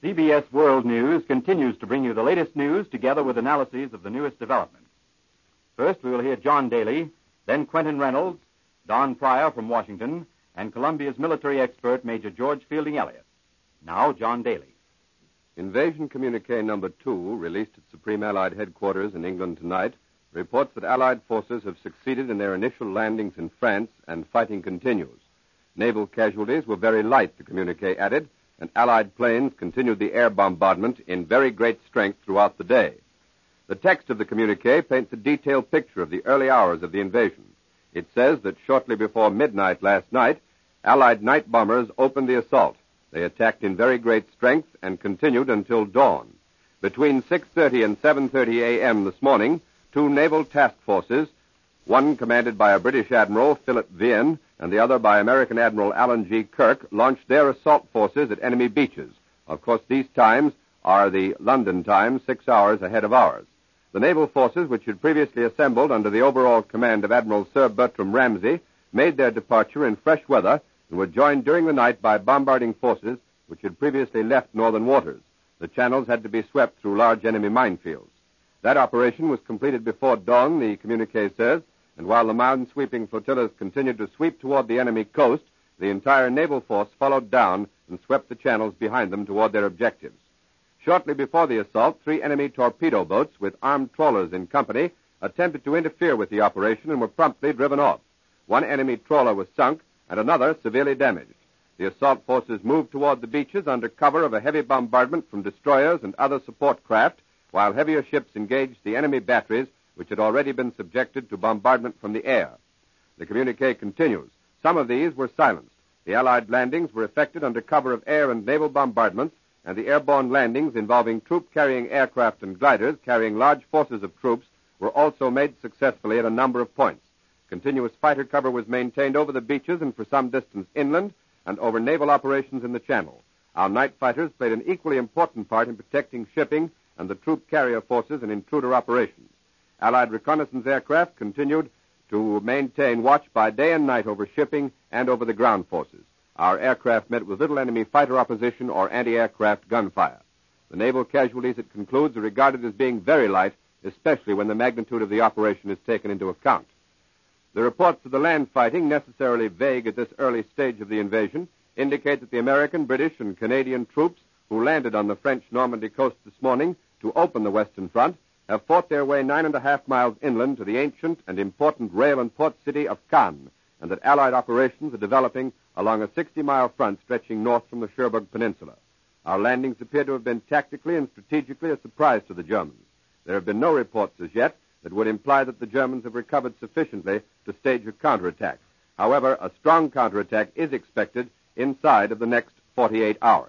CBS World News continues to bring you the latest news together with analyses of the newest developments. First, we will hear John Daly, then Quentin Reynolds, Don Pryor from Washington, and Columbia's military expert, Major George Fielding Elliott. Now, John Daly. Invasion Communique Number 2, released at Supreme Allied Headquarters in England tonight, reports that Allied forces have succeeded in their initial landings in France and fighting continues. Naval casualties were very light, the communique added, and Allied planes continued the air bombardment in very great strength throughout the day. The text of the communique paints a detailed picture of the early hours of the invasion. It says that shortly before midnight last night, Allied night bombers opened the assault. They attacked in very great strength and continued until dawn. Between 6:30 and 7:30 a.m. this morning, two naval task forces, one commanded by a British Admiral, Philip Vian, and the other by American Admiral Alan G. Kirk, launched their assault forces at enemy beaches. Of course, these times are the London times, 6 hours ahead of ours. The naval forces, which had previously assembled under the overall command of Admiral Sir Bertram Ramsay, made their departure in fresh weather and were joined during the night by bombarding forces which had previously left northern waters. The channels had to be swept through large enemy minefields. That operation was completed before dawn, the communique says, and while the mountain-sweeping flotillas continued to sweep toward the enemy coast, the entire naval force followed down and swept the channels behind them toward their objectives. Shortly before the assault, 3 enemy torpedo boats with armed trawlers in company attempted to interfere with the operation and were promptly driven off. One enemy trawler was sunk and another severely damaged. The assault forces moved toward the beaches under cover of a heavy bombardment from destroyers and other support craft, while heavier ships engaged the enemy batteries which had already been subjected to bombardment from the air. The communique continues. Some of these were silenced. The Allied landings were effected under cover of air and naval bombardments, and the airborne landings involving troop-carrying aircraft and gliders carrying large forces of troops were also made successfully at a number of points. Continuous fighter cover was maintained over the beaches and for some distance inland and over naval operations in the Channel. Our night fighters played an equally important part in protecting shipping and the troop carrier forces in intruder operations. Allied reconnaissance aircraft continued to maintain watch by day and night over shipping and over the ground forces. Our aircraft met with little enemy fighter opposition or anti-aircraft gunfire. The naval casualties, it concludes, are regarded as being very light, especially when the magnitude of the operation is taken into account. The reports of the land fighting, necessarily vague at this early stage of the invasion, indicate that the American, British, and Canadian troops who landed on the French Normandy coast this morning to open the Western Front have fought their way 9.5 miles inland to the ancient and important rail and port city of Caen, and that Allied operations are developing along a 60-mile front stretching north from the Cherbourg Peninsula. Our landings appear to have been tactically and strategically a surprise to the Germans. There have been no reports as yet that would imply that the Germans have recovered sufficiently to stage a counterattack. However, a strong counterattack is expected inside of the next 48 hours.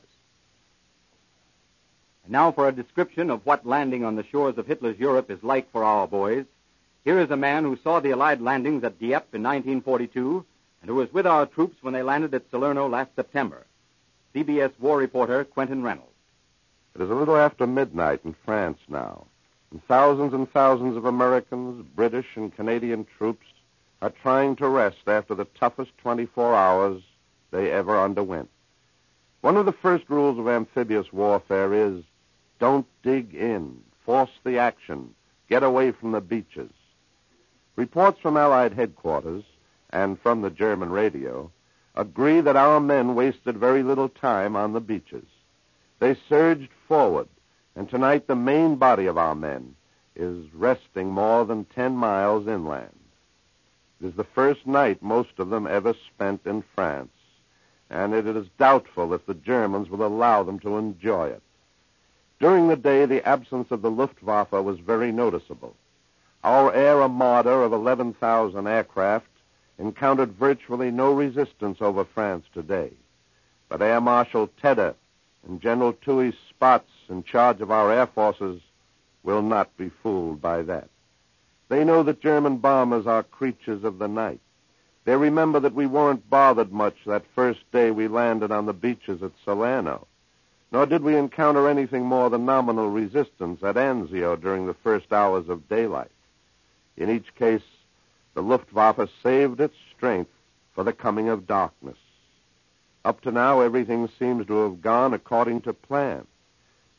And now for a description of what landing on the shores of Hitler's Europe is like for our boys. Here is a man who saw the Allied landings at Dieppe in 1942 and who was with our troops when they landed at Salerno last September. CBS war reporter Quentin Reynolds. It is a little after midnight in France now, and thousands of Americans, British, and Canadian troops are trying to rest after the toughest 24 hours they ever underwent. One of the first rules of amphibious warfare is don't dig in, force the action, get away from the beaches. Reports from Allied headquarters and from the German radio agree that our men wasted very little time on the beaches. They surged forward, and tonight the main body of our men is resting more than 10 miles inland. It is the first night most of them ever spent in France, and it is doubtful if the Germans will allow them to enjoy it. During the day, the absence of the Luftwaffe was very noticeable. Our air armada of 11,000 aircraft encountered virtually no resistance over France today. But Air Marshal Tedder and General Toohey's spots in charge of our air forces will not be fooled by that. They know that German bombers are creatures of the night. They remember that we weren't bothered much that first day we landed on the beaches at Salerno, nor did we encounter anything more than nominal resistance at Anzio during the first hours of daylight. In each case, the Luftwaffe saved its strength for the coming of darkness. Up to now, everything seems to have gone according to plan.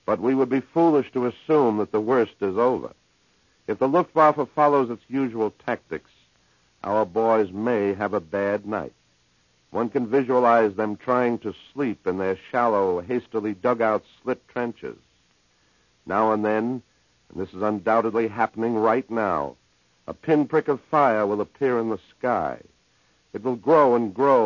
But we would be foolish to assume that the worst is over. If the Luftwaffe follows its usual tactics, our boys may have a bad night. One can visualize them trying to sleep in their shallow, hastily dug-out slit trenches. Now and then, and this is undoubtedly happening right now, a pinprick of fire will appear in the sky. It will grow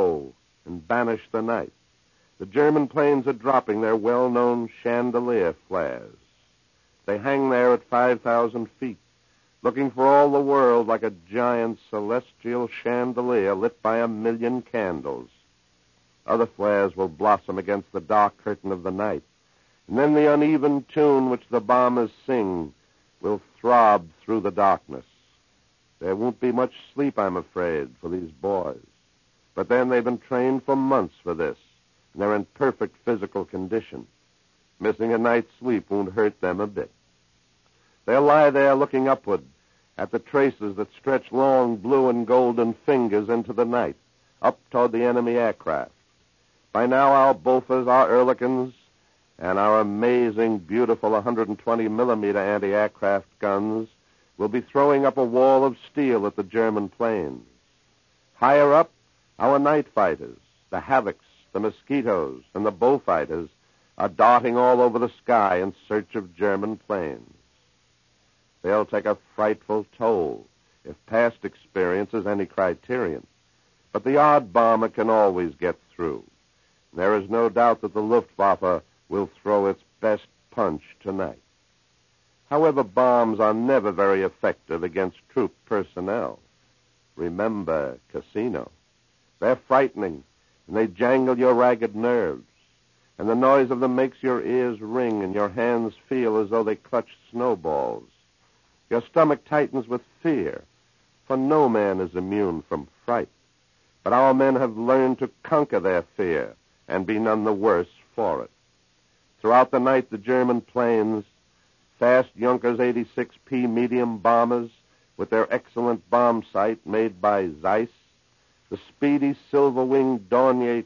and banish the night. The German planes are dropping their well-known chandelier flares. They hang there at 5,000 feet, looking for all the world like a giant celestial chandelier lit by 1,000,000 candles. Other flares will blossom against the dark curtain of the night, and then the uneven tune which the bombers sing will throb through the darkness. There won't be much sleep, I'm afraid, for these boys. But then they've been trained for months for this, and they're in perfect physical condition. Missing a night's sleep won't hurt them a bit. They'll lie there looking upward at the traces that stretch long blue and golden fingers into the night, up toward the enemy aircraft. By now, our Bofors, our Ehrlichens, and our amazing, beautiful 120-millimeter anti-aircraft guns will be throwing up a wall of steel at the German planes. Higher up, our night fighters, the Havocs, the Mosquitoes, and the Bullfighters are darting all over the sky in search of German planes. They'll take a frightful toll if past experience is any criterion. But the odd bomber can always get through. There is no doubt that the Luftwaffe will throw its best punch tonight. However, bombs are never very effective against troop personnel. Remember Casino. They're frightening, and they jangle your ragged nerves, and the noise of them makes your ears ring and your hands feel as though they clutched snowballs. Your stomach tightens with fear, for no man is immune from fright. But our men have learned to conquer their fear and be none the worse for it. Throughout the night, the German planes, fast Junkers 86P medium bombers with their excellent bomb sight made by Zeiss, the speedy silver-winged Dornier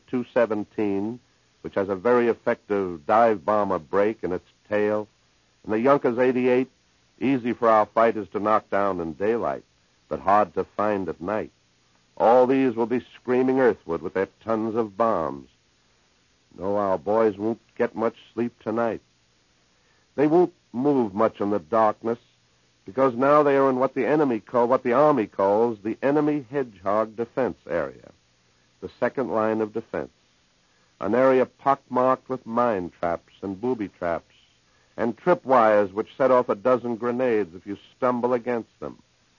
217, which has a very effective dive bomber brake in its tail, and the Junkers 88, easy for our fighters to knock down in daylight, but hard to find at night. All these will be screaming earthward with their tons of bombs. No, our boys won't get much sleep tonight. They won't move much in the darkness, because now they are in what the Army calls the enemy hedgehog defense area, the second line of defense, an area pockmarked with mine traps and booby traps and tripwires which set off a dozen grenades if you stumble against them.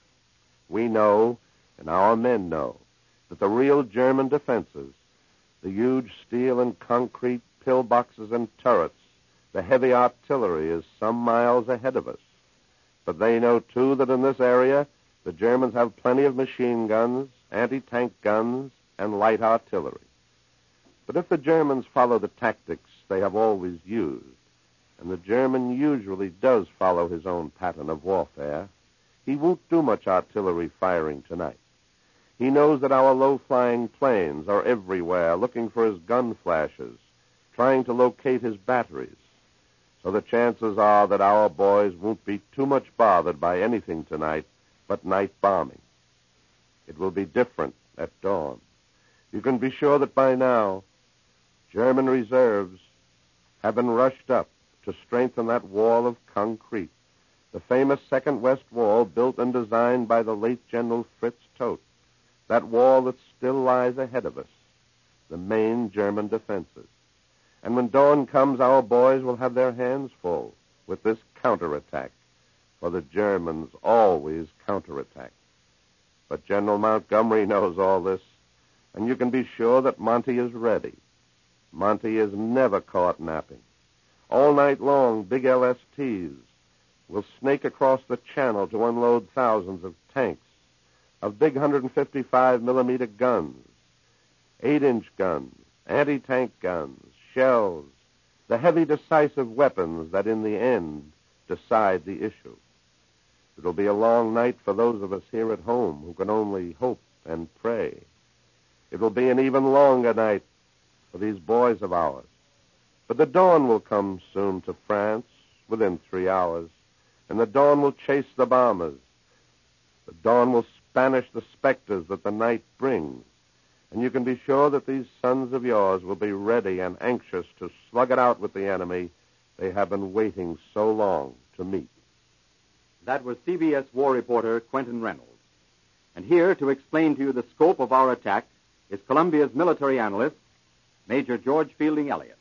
We know, and our men know, that the real German defenses, the huge steel and concrete pillboxes and turrets, the heavy artillery, is some miles ahead of us. But they know, too, that in this area, the Germans have plenty of machine guns, anti-tank guns, and light artillery. But if the Germans follow the tactics they have always used, and the German usually does follow his own pattern of warfare, he won't do much artillery firing tonight. He knows that our low-flying planes are everywhere looking for his gun flashes, trying to locate his batteries. So the chances are that our boys won't be too much bothered by anything tonight but night bombing. It will be different at dawn. You can be sure that by now, German reserves have been rushed up to strengthen that wall of concrete, the famous Second West Wall built and designed by the late General Fritz Todt, that wall that still lies ahead of us, the main German defenses. And when dawn comes, our boys will have their hands full with this counterattack, for the Germans always counterattack. But General Montgomery knows all this, and you can be sure that Monty is ready. Monty is never caught napping. All night long, big LSTs will snake across the channel to unload thousands of tanks, of big 155-millimeter guns, 8-inch guns, anti-tank guns, shells, the heavy decisive weapons that in the end decide the issue. It'll be a long night for those of us here at home who can only hope and pray. It will be an even longer night for these boys of ours. But the dawn will come soon to France, within 3 hours, and the dawn will chase the bombers. The dawn will banish the specters that the night brings. And you can be sure that these sons of yours will be ready and anxious to slug it out with the enemy they have been waiting so long to meet. That was CBS war reporter Quentin Reynolds. And here to explain to you the scope of our attack is Columbia's military analyst, Major George Fielding Elliott.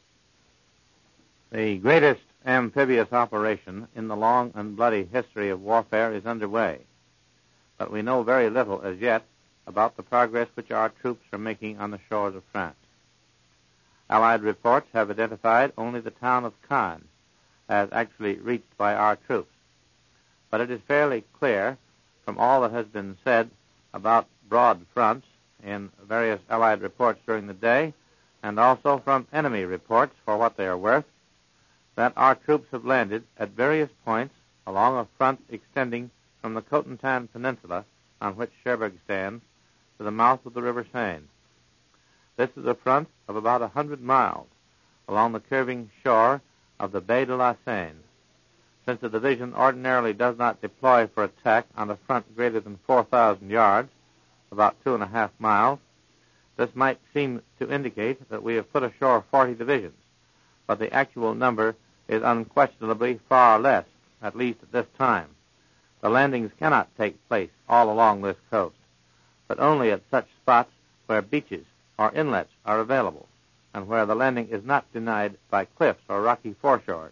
The greatest amphibious operation in the long and bloody history of warfare is underway. But we know very little as yet about the progress which our troops are making on the shores of France. Allied reports have identified only the town of Caen as actually reached by our troops. But it is fairly clear from all that has been said about broad fronts in various Allied reports during the day, and also from enemy reports, for what they are worth, that our troops have landed at various points along a front extending from the Cotentin Peninsula, on which Cherbourg stands, to the mouth of the River Seine. This is a front of about 100 miles along the curving shore of the Baie de la Seine. Since the division ordinarily does not deploy for attack on a front greater than 4,000 yards, about 2.5 miles, this might seem to indicate that we have put ashore 40 divisions, but the actual number is unquestionably far less, at least at this time. The landings cannot take place all along this coast, but only at such spots where beaches or inlets are available, and where the landing is not denied by cliffs or rocky foreshores.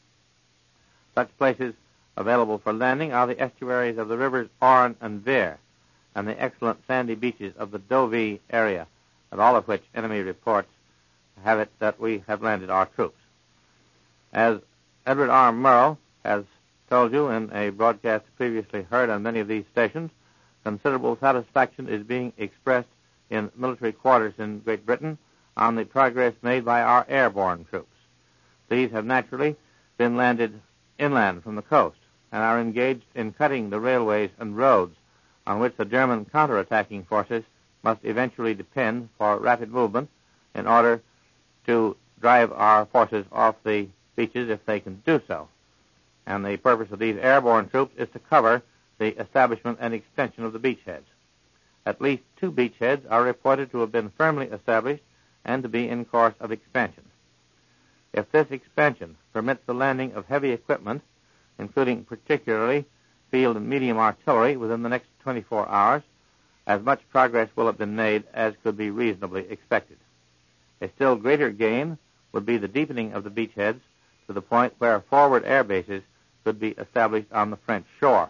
Such places available for landing are the estuaries of the rivers Orne and Vere, and the excellent sandy beaches of the Deauville area, at all of which enemy reports have it that we have landed our troops. As Edward R. Murrow has told you in a broadcast previously heard on many of these stations, considerable satisfaction is being expressed in military quarters in Great Britain on the progress made by our airborne troops. These have naturally been landed inland from the coast and are engaged in cutting the railways and roads on which the German counterattacking forces must eventually depend for rapid movement in order to drive our forces off the beaches if they can do so. And the purpose of these airborne troops is to cover the establishment and extension of the beachheads. At least 2 beachheads are reported to have been firmly established and to be in course of expansion. If this expansion permits the landing of heavy equipment, including particularly field and medium artillery, within the next 24 hours, as much progress will have been made as could be reasonably expected. A still greater gain would be the deepening of the beachheads to the point where forward air bases could be established on the French shore.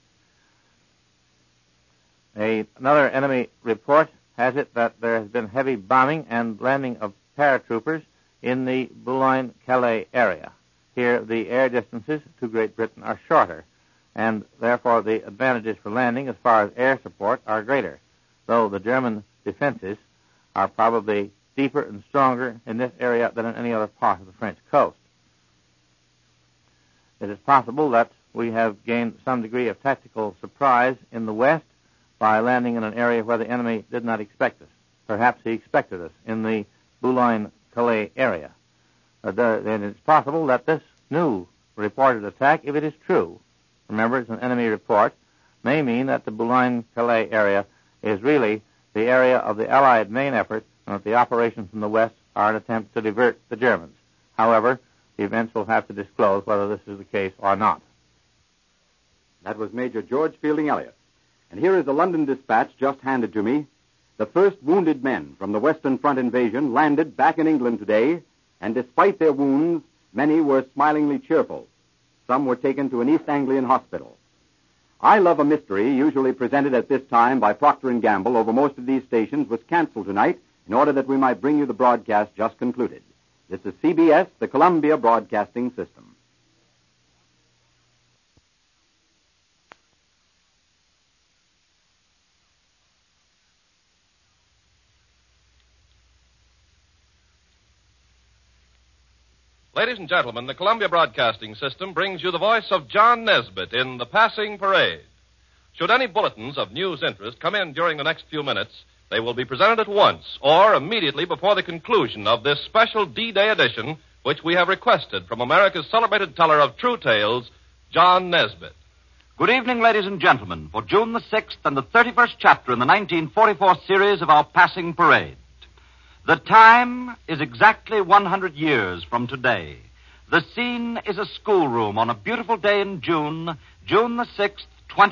Another enemy report has it that there has been heavy bombing and landing of paratroopers in the Boulogne-Calais area. Here, the air distances to Great Britain are shorter, and therefore the advantages for landing as far as air support are greater, though the German defenses are probably deeper and stronger in this area than in any other part of the French coast. It is possible that we have gained some degree of tactical surprise in the west by landing in an area where the enemy did not expect us. Perhaps he expected us in the Boulogne-Calais area. Then it's possible that this new reported attack, if it is true, remember it's an enemy report, may mean that the Boulogne-Calais area is really the area of the Allied main effort, and that the operations from the west are an attempt to divert the Germans. However, the events will have to disclose whether this is the case or not. That was Major George Fielding Elliott. And here is a London dispatch just handed to me. The first wounded men from the Western Front invasion landed back in England today, and despite their wounds, many were smilingly cheerful. Some were taken to an East Anglian hospital. I Love a Mystery, usually presented at this time by Procter & Gamble over most of these stations, was canceled tonight in order that we might bring you the broadcast just concluded. This is CBS, the Columbia Broadcasting System. Ladies and gentlemen, the Columbia Broadcasting System brings you the voice of John Nesbitt in The Passing Parade. Should any bulletins of news interest come in during the next few minutes, they will be presented at once or immediately before the conclusion of this special D-Day edition which we have requested from America's celebrated teller of true tales, John Nesbitt. Good evening, ladies and gentlemen, for June the 6th and the 31st chapter in the 1944 series of our Passing Parade. The time is exactly 100 years from today. The scene is a schoolroom on a beautiful day in June, June the 6th,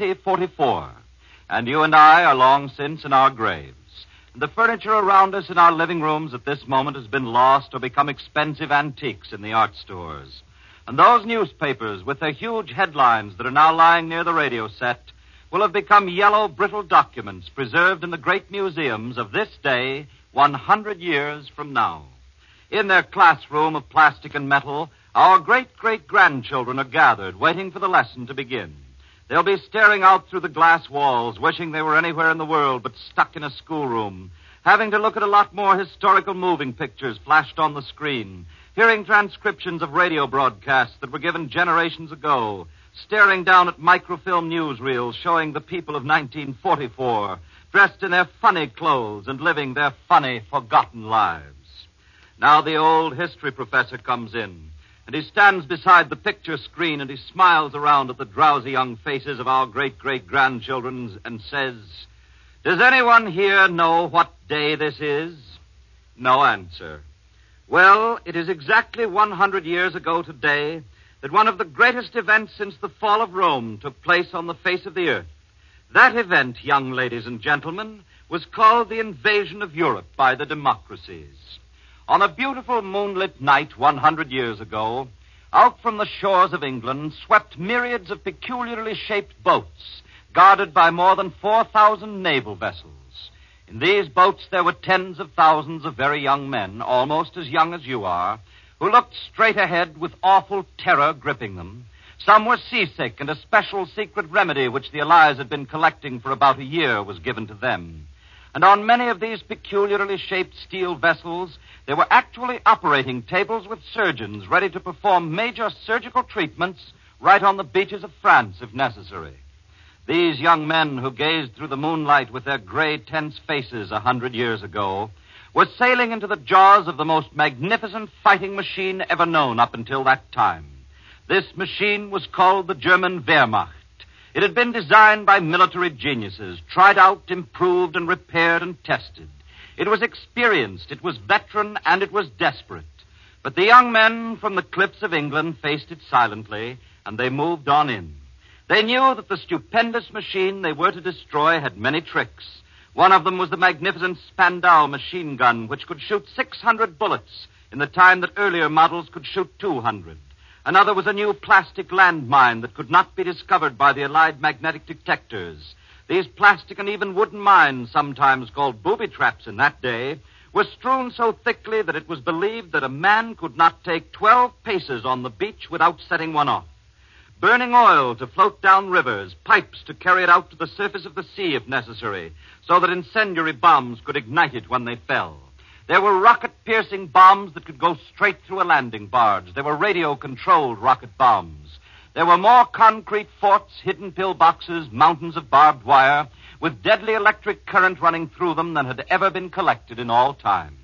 2044. And you and I are long since in our graves. The furniture around us in our living rooms at this moment has been lost or become expensive antiques in the art stores. And those newspapers with their huge headlines that are now lying near the radio set will have become yellow, brittle documents preserved in the great museums of this day 100 years from now. In their classroom of plastic and metal, our great-great-grandchildren are gathered, waiting for the lesson to begin. They'll be staring out through the glass walls, wishing they were anywhere in the world but stuck in a schoolroom, having to look at a lot more historical moving pictures flashed on the screen, hearing transcriptions of radio broadcasts that were given generations ago, staring down at microfilm newsreels showing the people of 1944 dressed in their funny clothes and living their funny, forgotten lives. Now the old history professor comes in, and he stands beside the picture screen and he smiles around at the drowsy young faces of our great-great-grandchildren and says, "Does anyone here know what day this is?" No answer. Well, it is exactly 100 years ago today that one of the greatest events since the fall of Rome took place on the face of the earth. That event, young ladies and gentlemen, was called the invasion of Europe by the democracies. On a beautiful moonlit night 100 years ago, out from the shores of England swept myriads of peculiarly shaped boats, guarded by more than 4,000 naval vessels. In these boats there were tens of thousands of very young men, almost as young as you are, who looked straight ahead with awful terror gripping them. Some were seasick, and a special secret remedy which the Allies had been collecting for about a year was given to them. And on many of these peculiarly shaped steel vessels, there were actually operating tables with surgeons ready to perform major surgical treatments right on the beaches of France, if necessary. These young men who gazed through the moonlight with their gray, tense faces 100 years ago were sailing into the jaws of the most magnificent fighting machine ever known up until that time. This machine was called the German Wehrmacht. It had been designed by military geniuses, tried out, improved, and repaired and tested. It was experienced, it was veteran, and it was desperate. But the young men from the cliffs of England faced it silently, and they moved on in. They knew that the stupendous machine they were to destroy had many tricks. One of them was the magnificent Spandau machine gun, which could shoot 600 bullets in the time that earlier models could shoot 200. Another was a new plastic landmine that could not be discovered by the Allied magnetic detectors. These plastic and even wooden mines, sometimes called booby traps in that day, were strewn so thickly that it was believed that a man could not take 12 paces on the beach without setting one off. Burning oil to float down rivers, pipes to carry it out to the surface of the sea if necessary, so that incendiary bombs could ignite it when they fell. There were rocket-piercing bombs that could go straight through a landing barge. There were radio-controlled rocket bombs. There were more concrete forts, hidden pillboxes, mountains of barbed wire, with deadly electric current running through them than had ever been collected in all time.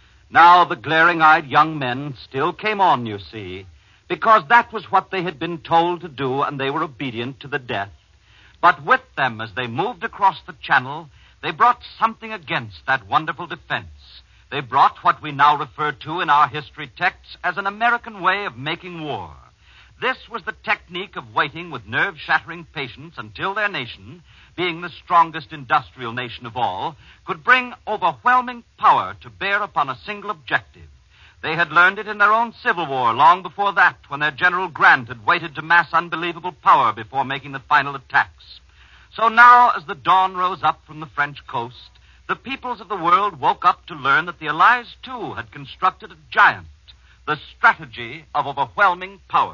Now the glaring-eyed young men still came on, you see, because that was what they had been told to do, and they were obedient to the death. But with them, as they moved across the channel, they brought something against that wonderful defense. They brought what we now refer to in our history texts as an American way of making war. This was the technique of waiting with nerve-shattering patience until their nation, being the strongest industrial nation of all, could bring overwhelming power to bear upon a single objective. They had learned it in their own Civil War long before that, when their General Grant had waited to mass unbelievable power before making the final attacks. So now, as the dawn rose up from the French coast, the peoples of the world woke up to learn that the Allies, too, had constructed a giant, the strategy of overwhelming power.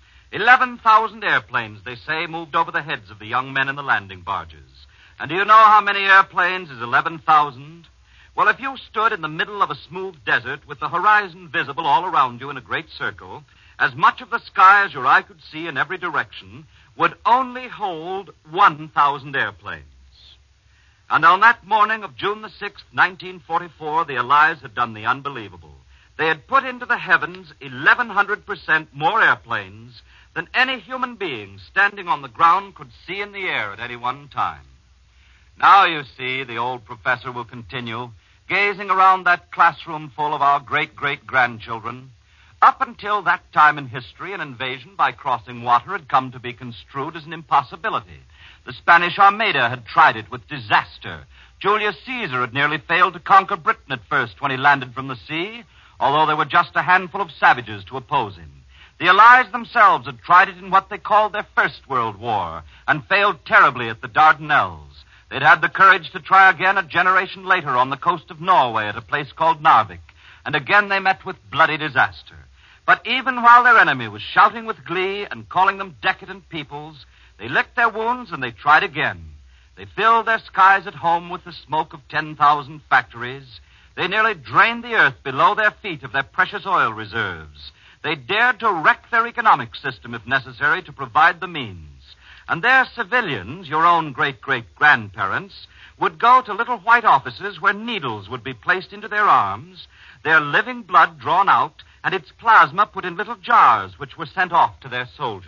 11,000 airplanes, they say, moved over the heads of the young men in the landing barges. And do you know how many airplanes is 11,000? Well, if you stood in the middle of a smooth desert with the horizon visible all around you in a great circle, as much of the sky as your eye could see in every direction would only hold 1,000 airplanes. And on that morning of June the 6th, 1944, the Allies had done the unbelievable. They had put into the heavens 1,100% more airplanes than any human being standing on the ground could see in the air at any one time. Now, you see, the old professor will continue, gazing around that classroom full of our great-great-grandchildren. Up until that time in history, an invasion by crossing water had come to be construed as an impossibility. The Spanish Armada had tried it with disaster. Julius Caesar had nearly failed to conquer Britain at first when he landed from the sea, although there were just a handful of savages to oppose him. The Allies themselves had tried it in what they called their First World War and failed terribly at the Dardanelles. They'd had the courage to try again a generation later on the coast of Norway at a place called Narvik, and again they met with bloody disaster. But even while their enemy was shouting with glee and calling them decadent peoples, they licked their wounds and they tried again. They filled their skies at home with the smoke of 10,000 factories. They nearly drained the earth below their feet of their precious oil reserves. They dared to wreck their economic system if necessary to provide the means. And their civilians, your own great-great-grandparents, would go to little white offices where needles would be placed into their arms, their living blood drawn out, and its plasma put in little jars which were sent off to their soldiers.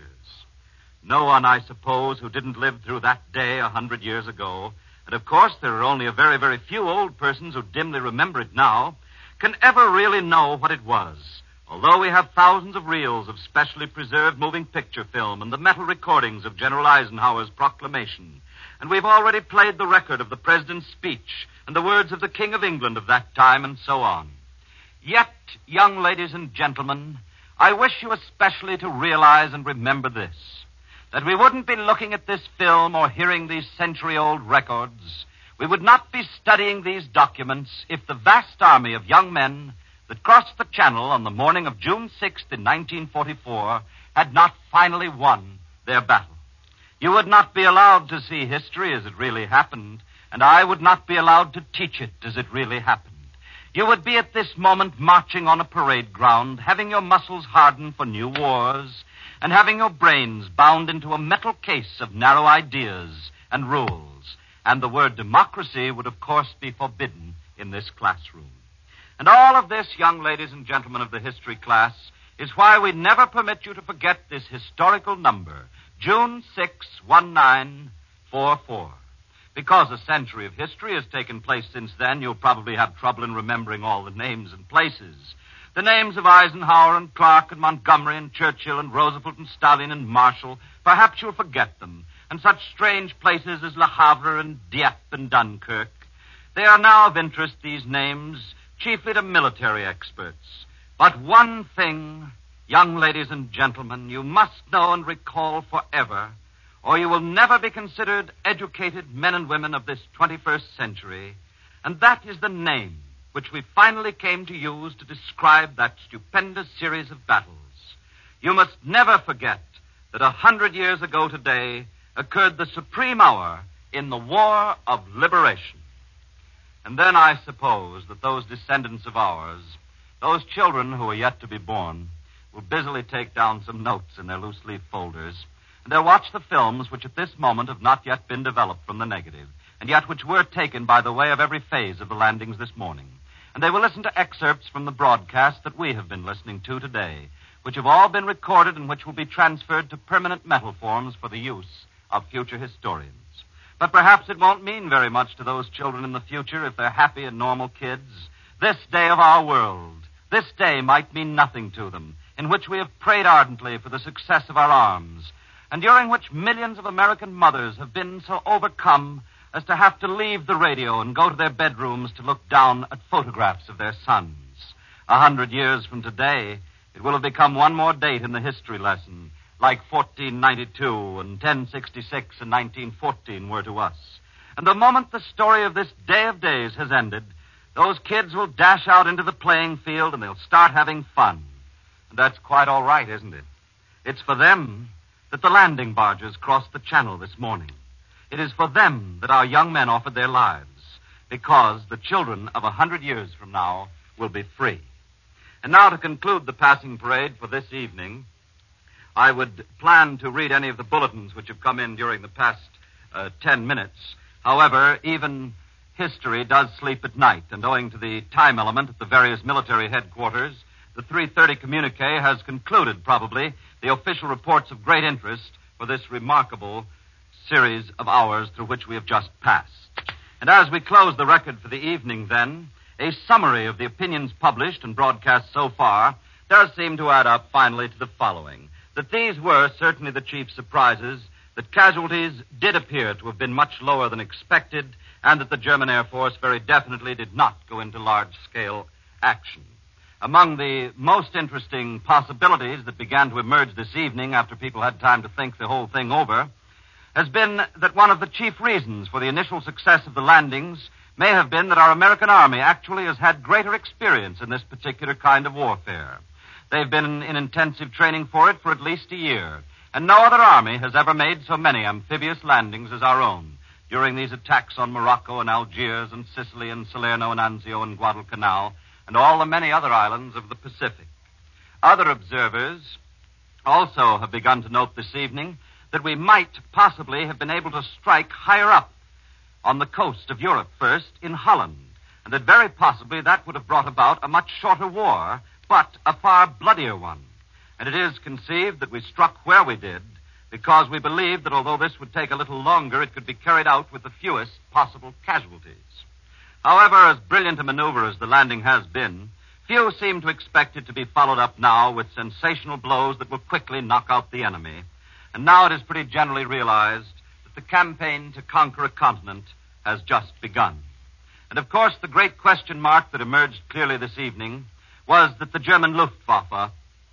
No one, I suppose, who didn't live through that day 100 years ago, and of course there are only a very, very few old persons who dimly remember it now, can ever really know what it was. Although we have thousands of reels of specially preserved moving picture film and the metal recordings of General Eisenhower's proclamation, and we've already played the record of the President's speech and the words of the King of England of that time and so on. Yet, young ladies and gentlemen, I wish you especially to realize and remember this, that we wouldn't be looking at this film or hearing these century-old records. We would not be studying these documents if the vast army of young men that crossed the Channel on the morning of June 6th in 1944 had not finally won their battle. You would not be allowed to see history as it really happened, and I would not be allowed to teach it as it really happened. You would be at this moment marching on a parade ground, having your muscles hardened for new wars, and having your brains bound into a metal case of narrow ideas and rules. And the word democracy would, of course, be forbidden in this classroom. And all of this, young ladies and gentlemen of the history class, is why we never permit you to forget this historical number, June 6, 1944. Because a century of history has taken place since then, you'll probably have trouble in remembering all the names and places. The names of Eisenhower and Clark and Montgomery and Churchill and Roosevelt and Stalin and Marshall, perhaps you'll forget them. And such strange places as Le Havre and Dieppe and Dunkirk. They are now of interest, these names, chiefly to military experts. But one thing, young ladies and gentlemen, you must know and recall forever, or you will never be considered educated men and women of this 21st century, and that is the name which we finally came to use to describe that stupendous series of battles. You must never forget that 100 years ago today occurred the supreme hour in the War of Liberation. And then I suppose that those descendants of ours, those children who are yet to be born, will busily take down some notes in their loose-leaf folders, and they'll watch the films which at this moment have not yet been developed from the negative, and yet which were taken by the way of every phase of the landings this morning. And they will listen to excerpts from the broadcast that we have been listening to today, which have all been recorded and which will be transferred to permanent metal forms for the use of future historians. But perhaps it won't mean very much to those children in the future if they're happy and normal kids. This day of our world, this day might mean nothing to them, in which we have prayed ardently for the success of our arms, and during which millions of American mothers have been so overcome as to have to leave the radio and go to their bedrooms to look down at photographs of their sons. 100 years from today, it will have become one more date in the history lesson, like 1492 and 1066 and 1914 were to us. And the moment the story of this day of days has ended, those kids will dash out into the playing field and they'll start having fun. And that's quite all right, isn't it? It's for them that the landing barges crossed the Channel this morning. It is for them that our young men offered their lives, because the children of 100 years from now will be free. And now to conclude the passing parade for this evening, I would plan to read any of the bulletins which have come in during the past 10 minutes. However, even history does sleep at night, and owing to the time element at the various military headquarters, the 3:30 communique has concluded, probably, the official reports of great interest for this remarkable series of hours through which we have just passed. And as we close the record for the evening, then, a summary of the opinions published and broadcast so far does seem to add up finally to the following: that these were certainly the chief surprises, that casualties did appear to have been much lower than expected, and that the German Air Force very definitely did not go into large-scale action. Among the most interesting possibilities that began to emerge this evening after people had time to think the whole thing over has been that one of the chief reasons for the initial success of the landings may have been that our American Army actually has had greater experience in this particular kind of warfare. They've been in intensive training for it for at least a year, and no other army has ever made so many amphibious landings as our own during these attacks on Morocco and Algiers and Sicily and Salerno and Anzio and Guadalcanal and all the many other islands of the Pacific. Other observers also have begun to note this evening that we might possibly have been able to strike higher up on the coast of Europe first in Holland, and that very possibly that would have brought about a much shorter war, but a far bloodier one. And it is conceived that we struck where we did because we believed that although this would take a little longer, it could be carried out with the fewest possible casualties. However, as brilliant a maneuver as the landing has been, few seem to expect it to be followed up now with sensational blows that will quickly knock out the enemy. And now it is pretty generally realized that the campaign to conquer a continent has just begun. And of course, the great question mark that emerged clearly this evening was that the German Luftwaffe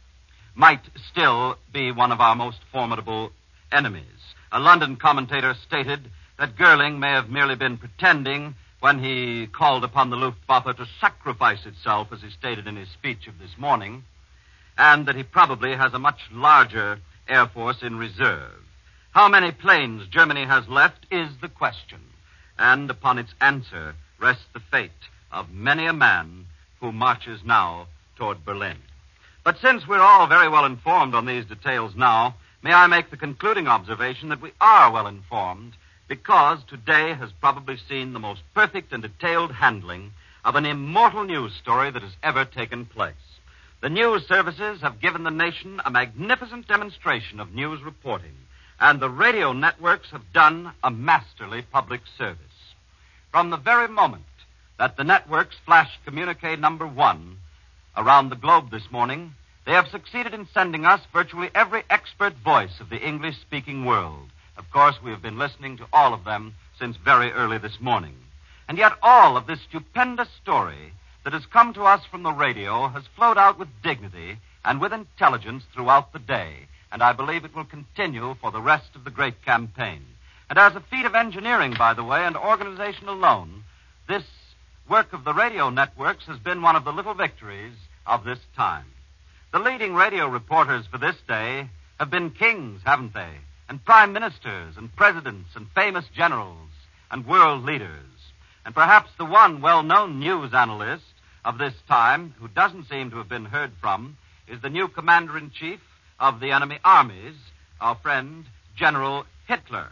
might still be one of our most formidable enemies. A London commentator stated that Goering may have merely been pretending when he called upon the Luftwaffe to sacrifice itself, as he stated in his speech of this morning, and that he probably has a much larger Air Force in reserve. How many planes Germany has left is the question, and upon its answer rests the fate of many a man who marches now toward Berlin. But since we're all very well informed on these details now, may I make the concluding observation that we are well informed because today has probably seen the most perfect and detailed handling of an immortal news story that has ever taken place. The news services have given the nation a magnificent demonstration of news reporting, and the radio networks have done a masterly public service. From the very moment that the networks flashed communique number 1 around the globe this morning, they have succeeded in sending us virtually every expert voice of the English-speaking world. Of course, we have been listening to all of them since very early this morning. And yet all of this stupendous story that has come to us from the radio has flowed out with dignity and with intelligence throughout the day, and I believe it will continue for the rest of the great campaign. And as a feat of engineering, by the way, and organization alone, this work of the radio networks has been one of the little victories of this time. The leading radio reporters for this day have been kings, haven't they? And prime ministers and presidents and famous generals and world leaders. And perhaps the one well-known news analyst of this time who doesn't seem to have been heard from is the new commander-in-chief of the enemy armies, our friend General Hitler.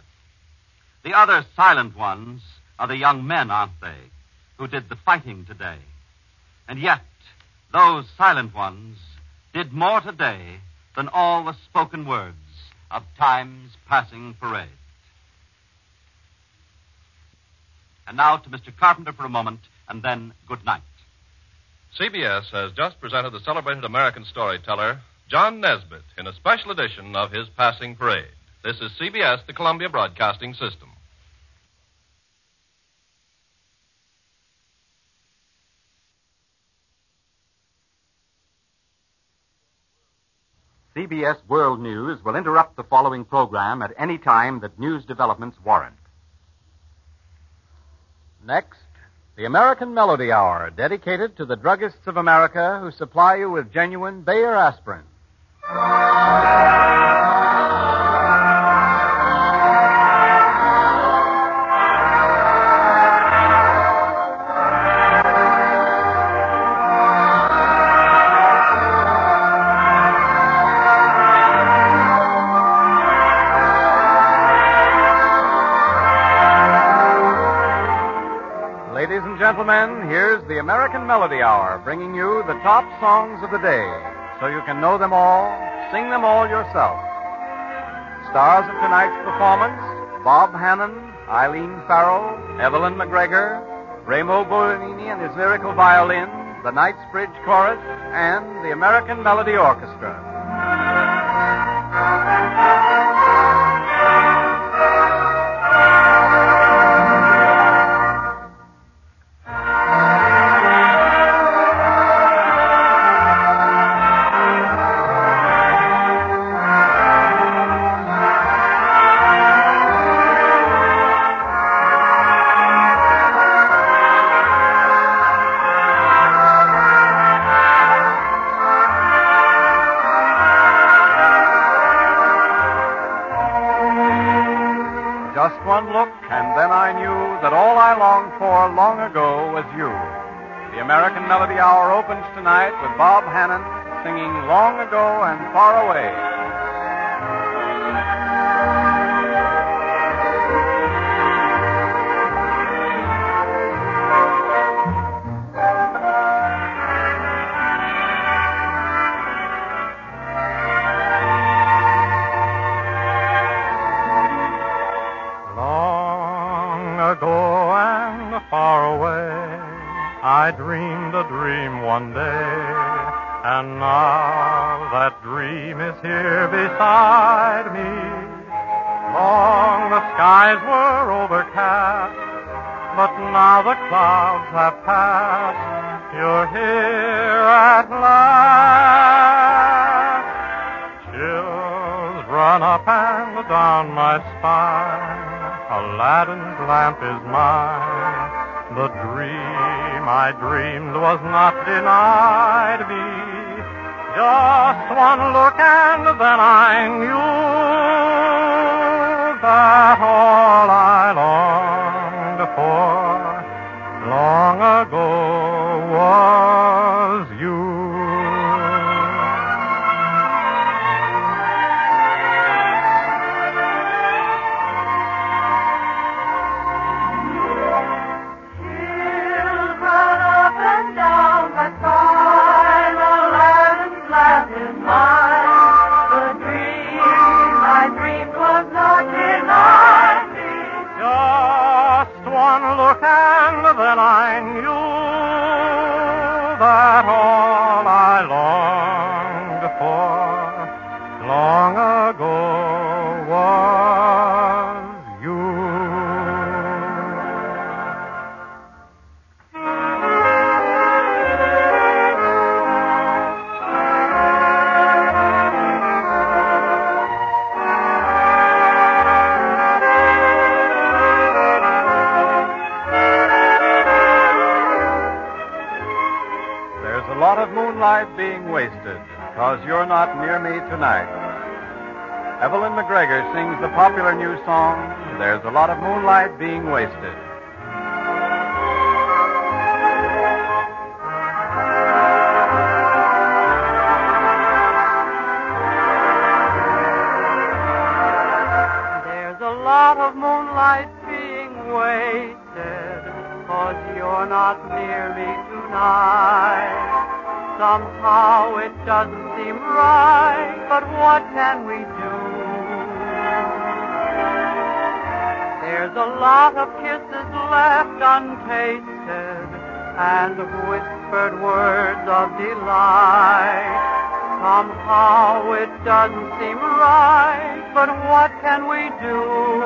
The other silent ones are the young men, aren't they, who did the fighting today. And yet, those silent ones did more today than all the spoken words of time's passing parade. And now to Mr. Carpenter for a moment, and then good night. CBS has just presented the celebrated American storyteller, John Nesbitt, in a special edition of his Passing Parade. This is CBS, the Columbia Broadcasting System. CBS World News will interrupt the following program at any time that news developments warrant. Next, the American Melody Hour, dedicated to the druggists of America who supply you with genuine Bayer aspirin. gentlemen, here's the American Melody Hour, bringing you the top songs of the day, so you can know them all, sing them all yourself. Stars of tonight's performance: Bob Hannon, Eileen Farrell, Evelyn McGregor, Remo Bolognini and his lyrical violin, the Knightsbridge Chorus, and the American Melody Orchestra. Just one look, and then I knew that all I longed for long ago was you. The American Melody Hour opens tonight with Bob Hannon singing Long Ago and Far Away. Ago and far away, I dreamed a dream one day, and now that dream is here beside me. Long the skies were overcast, but now the clouds have passed. You're here at last. Chills run up and down my spine. Aladdin's lamp is mine. The dream I dreamed was not denied me. Just one look and then I knew that all I longed for long ago was you. And then I knew that all I longed for long ago was you. A lot of moonlight being wasted, 'cause you're not near me tonight. Evelyn McGregor sings the popular new song, There's a Lot of Moonlight Being Wasted. There's a lot of moonlight being wasted, 'cause you're not near me tonight. Somehow it doesn't seem right, but what can we do? There's a lot of kisses left untasted and whispered words of delight. Somehow it doesn't seem right, but what can we do?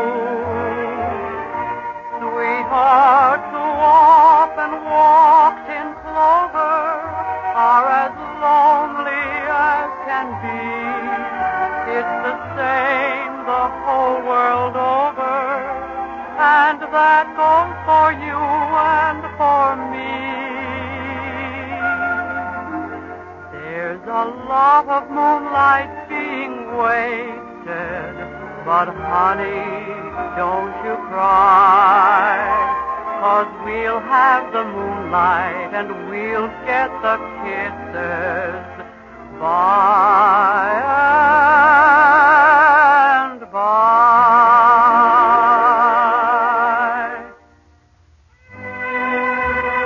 Sweethearts who often walked in clover are as lonely as can be. It's the same the whole world over, and that goes for you and for me. There's a lot of moonlight being wasted, but honey, don't you cry. 'Cause we'll have the moonlight and we'll get the kisses by and by.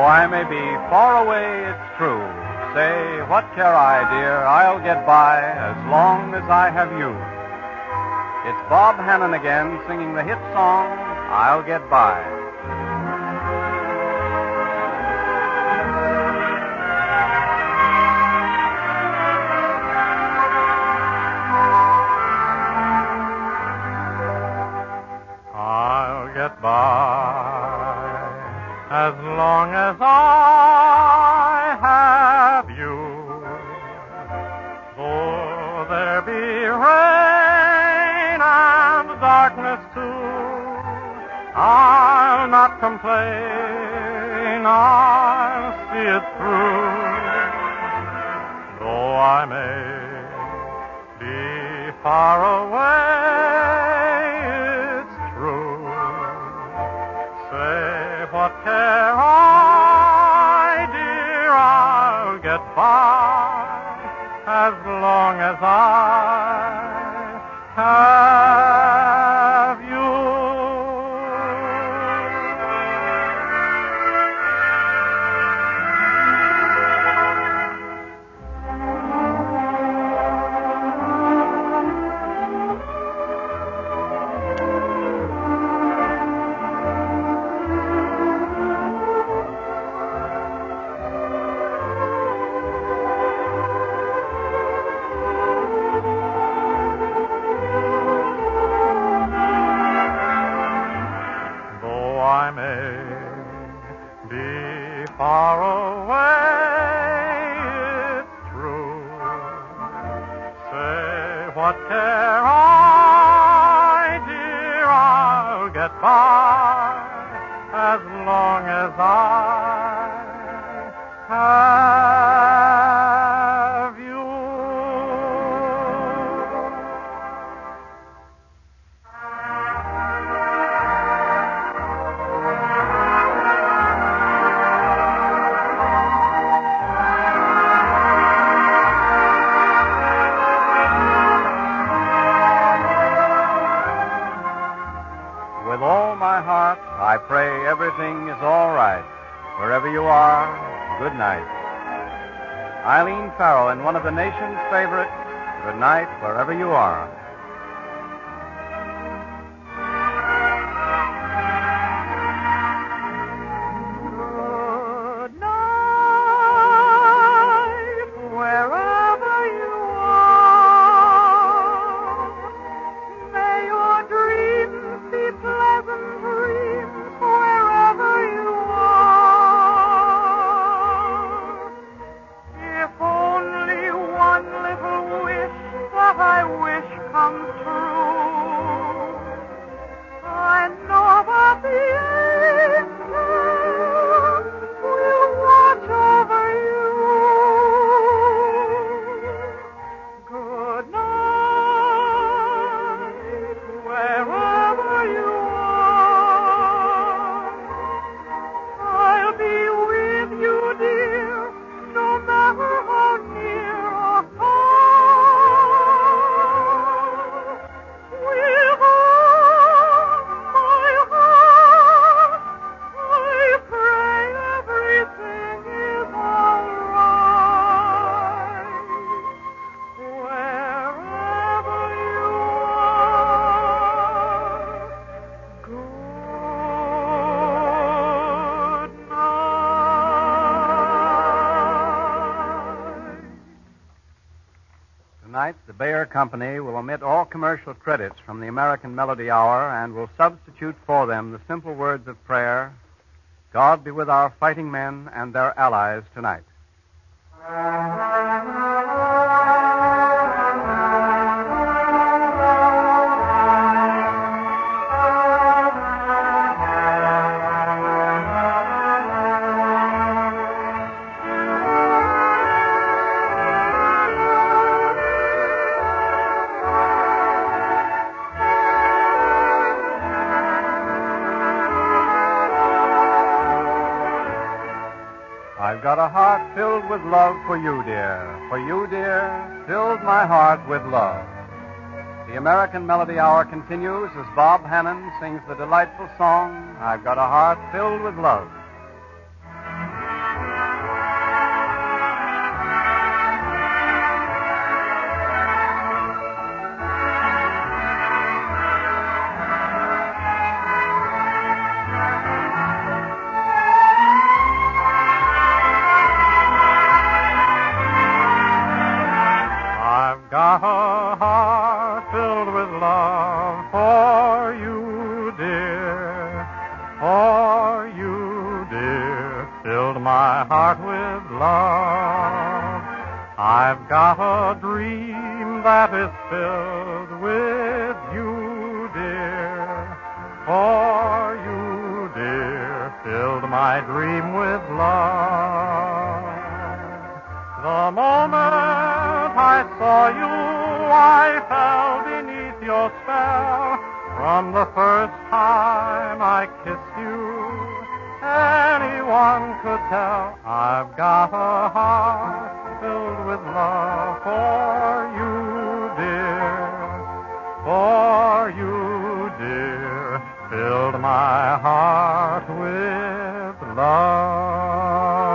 I may be far away, it's true. Say, what care I, dear? I'll get by as long as I have you. It's Bob Hannon again singing the hit song, I'll Get By. I'll get by as long as I have you. Though there be rain and darkness too, I'll not complain, I'll see it through. Though I may be far away, it's true. Say, what care I, dear, I'll get by as long as I have you. I may be far away, it's true. Say, what care I, dear, I'll get by as long as I have you. With all my heart, I pray everything is all right. Wherever you are, good night. Eileen Farrell in one of the nation's favorite, Good Night, Wherever You Are. Good night, wherever you are. May your dreams be pleasant dreams wherever you are. If only one little wish that I wish comes true, I know that the angels will watch over you. Good night, wherever you are. I'll be with you, dear, no matter how near or far. With all my heart, I pray everything is all right. Wherever you are, good night. Tonight, the Bayer Company will omit all commercial credits from the American Melody Hour and will substitute for them the simple words of prayer, God be with our fighting men and their allies tonight. I've got a heart filled with love for you, dear. For you, dear, filled my heart with love. The American Melody Hour continues as Bob Hannon sings the delightful song, I've Got a Heart Filled with Love. filled my heart with love. I've got a dream that is filled with you, dear. For you, dear, filled my dream with love. The moment I saw you, I fell beneath your spell. From the first time I kissed you, anyone could tell I've got a heart filled with love for you, dear. For you, dear, filled my heart with love.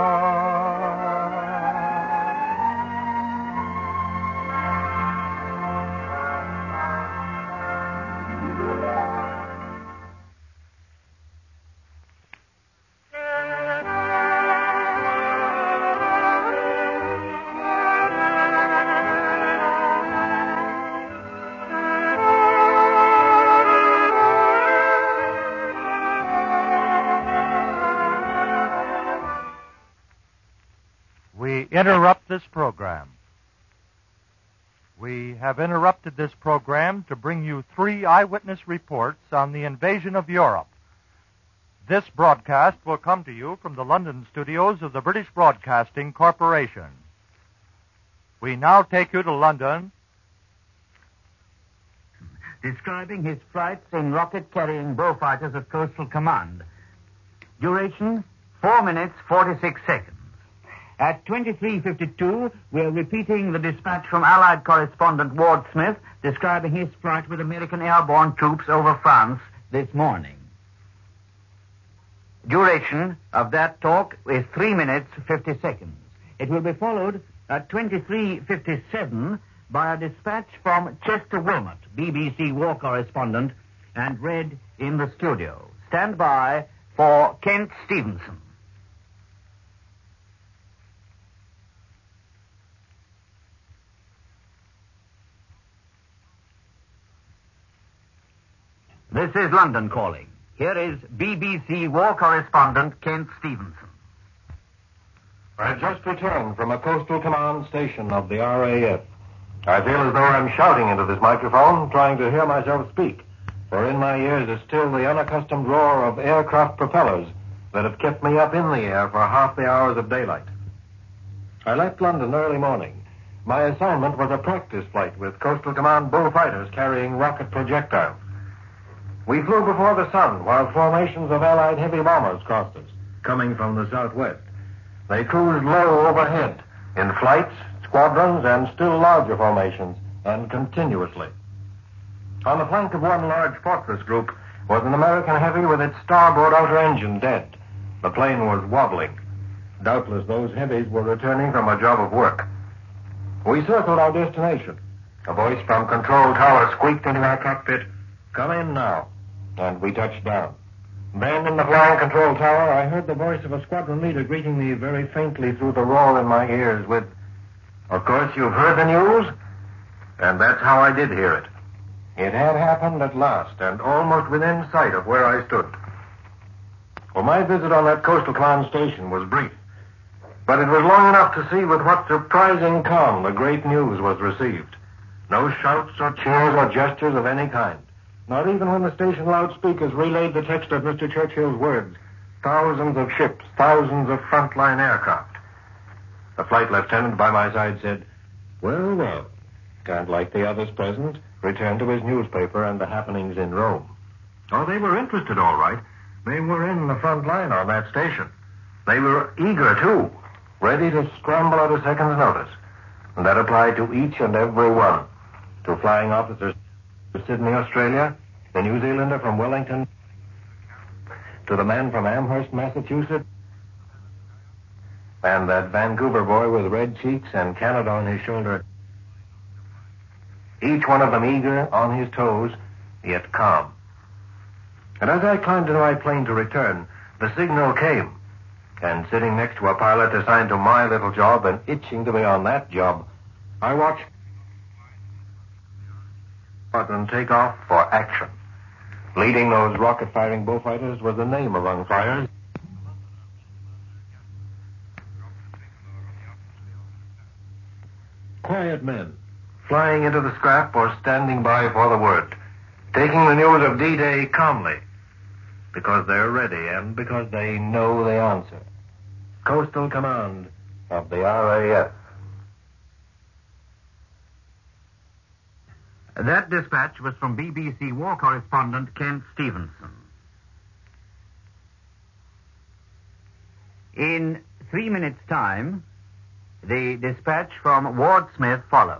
Interrupt this program. We have interrupted this program to bring you 3 eyewitness reports on the invasion of Europe. This broadcast will come to you from the London studios of the British Broadcasting Corporation. We now take you to London. Describing his flights in rocket-carrying Beaufighters of Coastal Command. Duration, 4 minutes, 46 seconds. At 23:52, we're repeating the dispatch from Allied correspondent Ward Smith describing his flight with American airborne troops over France this morning. Duration of that talk is 3 minutes, 50 seconds. It will be followed at 23:57 by a dispatch from Chester Wilmot, BBC war correspondent, and read in the studio. Stand by for Kent Stevenson. This is London calling. Here is BBC war correspondent Kent Stevenson. I've just returned from a Coastal Command station of the RAF. I feel as though I'm shouting into this microphone, trying to hear myself speak, for in my ears is still the unaccustomed roar of aircraft propellers that have kept me up in the air for half the hours of daylight. I left London early morning. My assignment was a practice flight with Coastal Command bullfighters carrying rocket projectiles. We flew before the sun while formations of Allied heavy bombers crossed us, coming from the southwest. They cruised low overhead, in flights, squadrons, and still larger formations, and continuously. On the flank of one large fortress group was an American heavy with its starboard outer engine dead. The plane was wobbling. Doubtless those heavies were returning from a job of work. We circled our destination. A voice from control tower squeaked into our cockpit, "Come in now." And we touched down. Then in the flying control tower, I heard the voice of a squadron leader greeting me very faintly through the roar in my ears with, "Of course you've heard the news?" And that's how I did hear it. It had happened at last, and almost within sight of where I stood. Well, my visit on that Coastal Command station was brief, but it was long enough to see with what surprising calm the great news was received. No shouts or cheers or gestures of any kind. Not even when the station loudspeakers relayed the text of Mr. Churchill's words, "Thousands of ships, thousands of frontline aircraft." The flight lieutenant by my side said, "Well, well," and like the others present, returned to his newspaper and the happenings in Rome. Oh, they were interested, all right. They were in the front line on that station. They were eager, too, ready to scramble at a second's notice. And that applied to each and every one. To flying officers from Sydney, Australia, the New Zealander from Wellington, to the man from Amherst, Massachusetts, and that Vancouver boy with red cheeks and Canada on his shoulder. Each one of them eager, on his toes, yet calm. And as I climbed into my plane to return, the signal came. And sitting next to a pilot assigned to my little job and itching to be on that job, I watched and take off for action. Leading those rocket-firing bullfighters was a name among flyers. quiet men, flying into the scrap or standing by for the word, taking the news of D-Day calmly, because they're ready and because they know the answer. Coastal Command of the RAF. That dispatch was from BBC war correspondent Kent Stevenson. In 3 minutes' time, the dispatch from Ward Smith follows.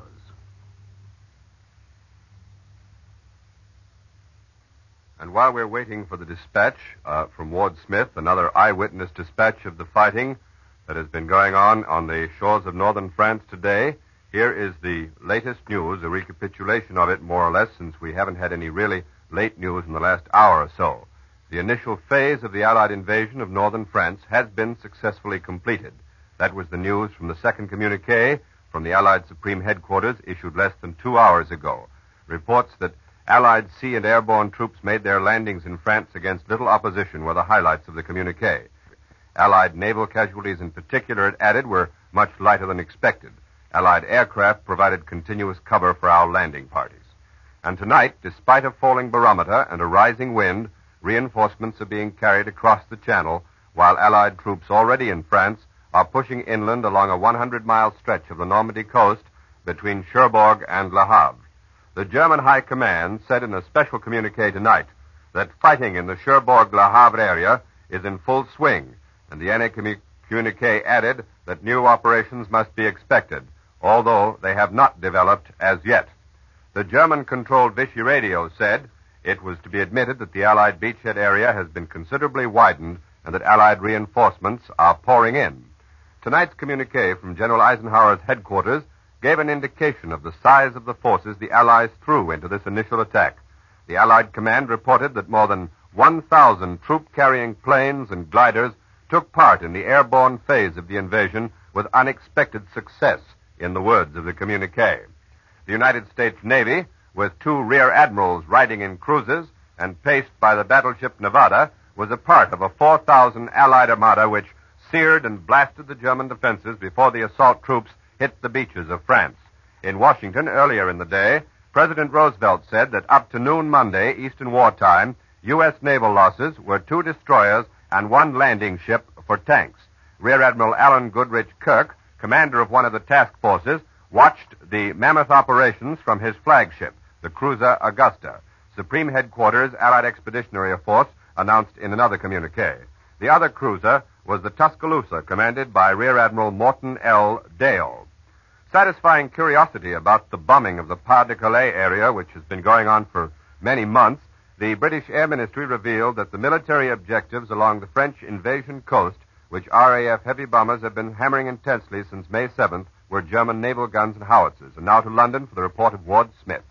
And while we're waiting for the dispatch from Ward Smith, another eyewitness dispatch of the fighting that has been going on the shores of northern France today, here is the latest news, a recapitulation of it more or less, since we haven't had any really late news in the last hour or so. The initial phase of the Allied invasion of northern France has been successfully completed. That was the news from the second communique from the Allied Supreme Headquarters issued less than 2 hours ago. Reports that Allied sea and airborne troops made their landings in France against little opposition were the highlights of the communique. Allied naval casualties in particular, it added, were much lighter than expected. Allied aircraft provided continuous cover for our landing parties. And tonight, despite a falling barometer and a rising wind, reinforcements are being carried across the Channel, while Allied troops already in France are pushing inland along a 100-mile stretch of the Normandy coast between Cherbourg and Le Havre. The German High Command said in a special communique tonight that fighting in the Cherbourg-Le Havre area is in full swing, and the NA communique added that new operations must be expected, although they have not developed as yet. The German-controlled Vichy radio said it was to be admitted that the Allied beachhead area has been considerably widened and that Allied reinforcements are pouring in. Tonight's communique from General Eisenhower's headquarters gave an indication of the size of the forces the Allies threw into this initial attack. The Allied command reported that more than 1,000 troop-carrying planes and gliders took part in the airborne phase of the invasion with unexpected success, in the words of the communique. The United States Navy, with 2 rear admirals riding in cruisers and paced by the battleship Nevada, was a part of a 4,000 Allied armada which seared and blasted the German defenses before the assault troops hit the beaches of France. In Washington, earlier in the day, President Roosevelt said that up to noon Monday, Eastern wartime, U.S. naval losses were 2 destroyers and 1 landing ship for tanks. Rear Admiral Alan Goodrich Kirk, commander of one of the task forces, watched the mammoth operations from his flagship, the cruiser Augusta. Supreme Headquarters Allied Expeditionary Force announced in another communique. The other cruiser was the Tuscaloosa, commanded by Rear Admiral Morton L. Dale. Satisfying curiosity about the bombing of the Pas-de-Calais area, which has been going on for many months, the British Air Ministry revealed that the military objectives along the French invasion coast, which RAF heavy bombers have been hammering intensely since May 7th, were German naval guns and howitzers. And now to London for the report of Ward Smith.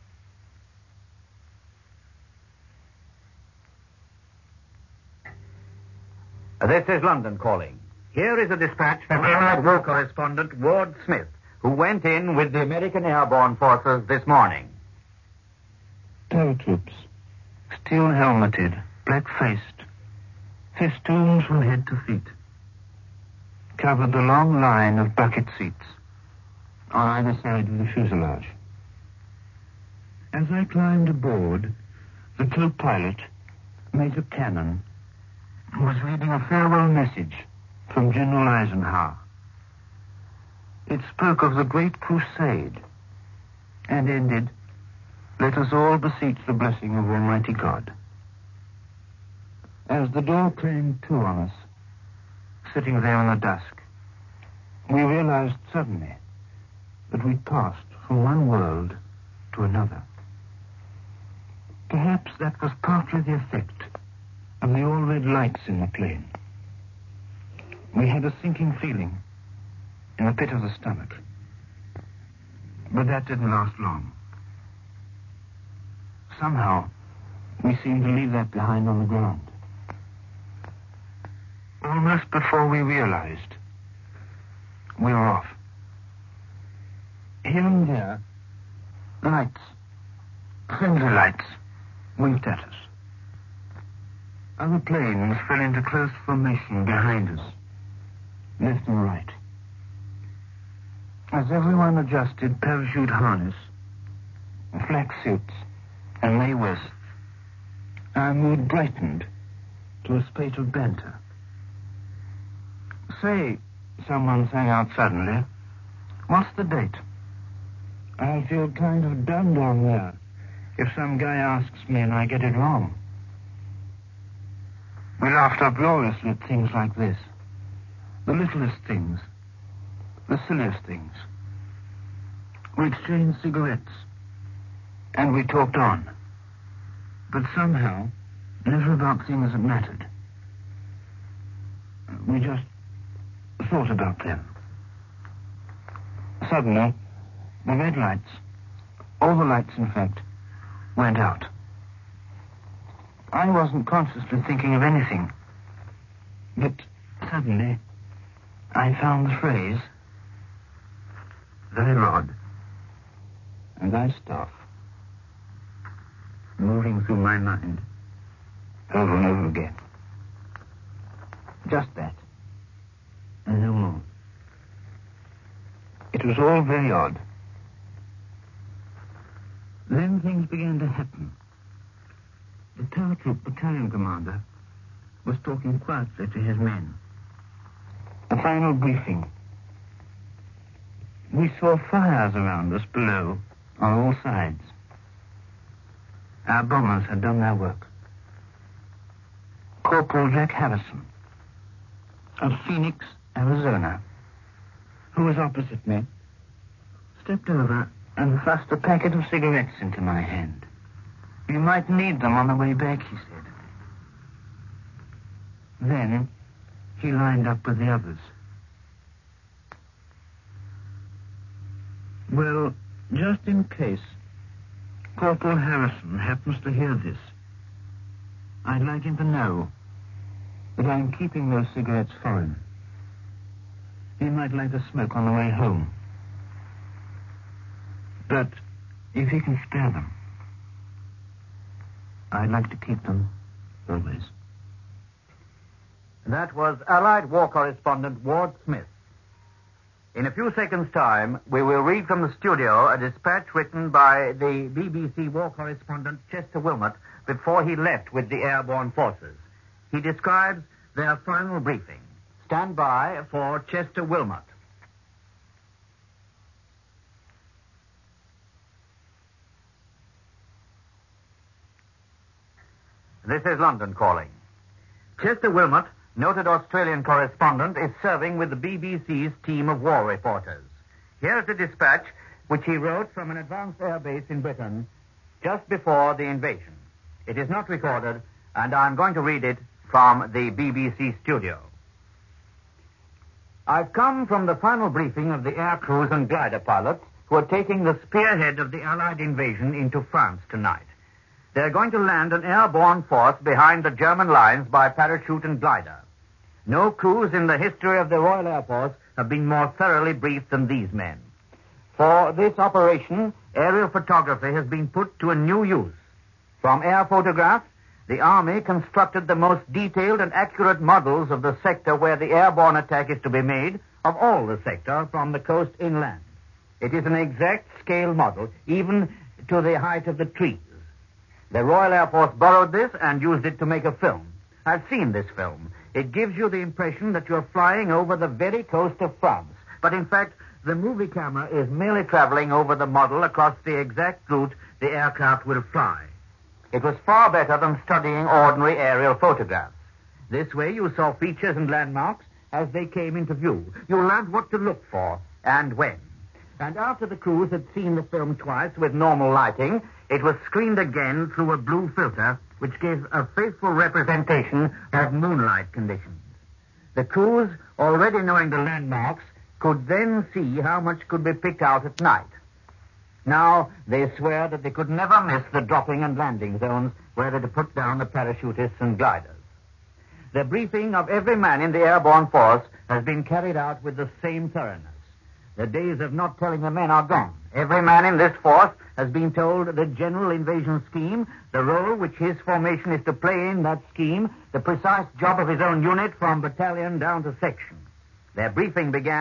This is London calling. Here is a dispatch from Allied war correspondent Ward Smith, who went in with the American airborne forces this morning. Tail troops, steel helmeted, black-faced, festoons from head to feet, covered the long line of bucket seats on either side of the fuselage. As I climbed aboard, the co-pilot, Major Cannon, was reading a farewell message from General Eisenhower. It spoke of the great crusade and ended, "Let us all beseech the blessing of Almighty God." As the door clanged to on us, sitting there in the dusk, we realized suddenly that we'd passed from one world to another. Perhaps that was partly the effect of the all-red lights in the plane. We had a sinking feeling in the pit of the stomach. But that didn't last long. Somehow, we seemed to leave that behind on the ground. Almost before we realized, we were off. Here and there, lights, friendly lights, winked at us. Other planes fell into close formation behind us, left and right. As everyone adjusted parachute harness, flak suits, and lay west, our mood brightened to a spate of banter. Say, someone sang out suddenly, what's the date? I'll feel kind of dumb down there if some guy asks me and I get it wrong. We laughed uproariously at things like this. The littlest things. The silliest things. We exchanged cigarettes. And we talked on. But somehow, never about things that mattered. We just thought about them. Suddenly, the red lights, all the lights in fact, went out. I wasn't consciously thinking of anything. But suddenly, I found the phrase, very odd, and I stuff, moving through my mind over and over again. Just that, and no more. It was all very odd. Then things began to happen. The paratroop battalion commander was talking quietly to his men. A final briefing. We saw fires around us below on all sides. Our bombers had done their work. Corporal Jack Harrison of Phoenix, Arizona, who was opposite me, stepped over and thrust a packet of cigarettes into my hand. You might need them on the way back, he said. Then he lined up with the others. Well, just in case Corporal Harrison happens to hear this, I'd like him to know that I'm keeping those cigarettes for him. He might light a smoke on the way home. But if he can spare them, I'd like to keep them always. That was Allied War Correspondent Ward Smith. In a few seconds' time, we will read from the studio a dispatch written by the BBC War Correspondent Chester Wilmot before he left with the airborne forces. He describes their final briefing. Stand by for Chester Wilmot. This is London calling. Chester Wilmot, noted Australian correspondent, is serving with the BBC's team of war reporters. Here is a dispatch which he wrote from an advanced air base in Britain just before the invasion. It is not recorded, and I'm going to read it from the BBC studio. I've come from the final briefing of the air crews and glider pilots who are taking the spearhead of the Allied invasion into France tonight. They're going to land an airborne force behind the German lines by parachute and glider. No crews in the history of the Royal Air Force have been more thoroughly briefed than these men. For this operation, aerial photography has been put to a new use. From air photographs, the Army constructed the most detailed and accurate models of the sector where the airborne attack is to be made, of all the sector from the coast inland. It is an exact scale model, even to the height of the trees. The Royal Air Force borrowed this and used it to make a film. I've seen this film. It gives you the impression that you're flying over the very coast of France. But in fact, the movie camera is merely traveling over the model across the exact route the aircraft will fly. It was far better than studying ordinary aerial photographs. This way you saw features and landmarks as they came into view. You learned what to look for and when. And after the crews had seen the film twice with normal lighting, it was screened again through a blue filter, which gave a faithful representation of moonlight conditions. The crews, already knowing the landmarks, could then see how much could be picked out at night. Now, they swear that they could never miss the dropping and landing zones where they're to put down the parachutists and gliders. The briefing of every man in the airborne force has been carried out with the same thoroughness. The days of not telling the men are gone. Every man in this force has been told the general invasion scheme, the role which his formation is to play in that scheme, the precise job of his own unit from battalion down to section. Their briefing began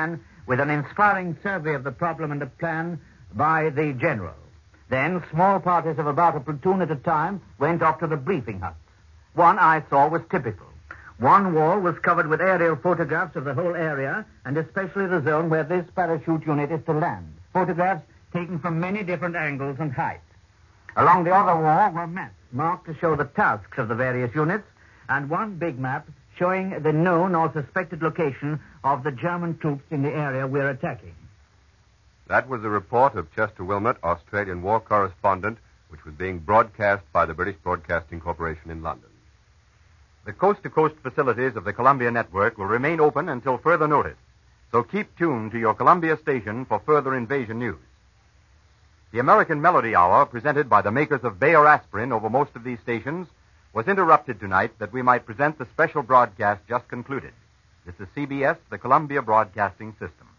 with an inspiring survey of the problem and a plan by the general. Then small parties of about a platoon at a time went off to the briefing huts. One I saw was typical. One wall was covered with aerial photographs of the whole area, and especially the zone where this parachute unit is to land. Photographs taken from many different angles and heights. Along the other wall were maps marked to show the tasks of the various units, and one big map showing the known or suspected location of the German troops in the area we're attacking. That was the report of Chester Wilmot, Australian war correspondent, which was being broadcast by the British Broadcasting Corporation in London. The coast-to-coast facilities of the Columbia Network will remain open until further notice, so keep tuned to your Columbia station for further invasion news. The American Melody Hour, presented by the makers of Bayer aspirin over most of these stations, was interrupted tonight that we might present the special broadcast just concluded. This is CBS, the Columbia Broadcasting System.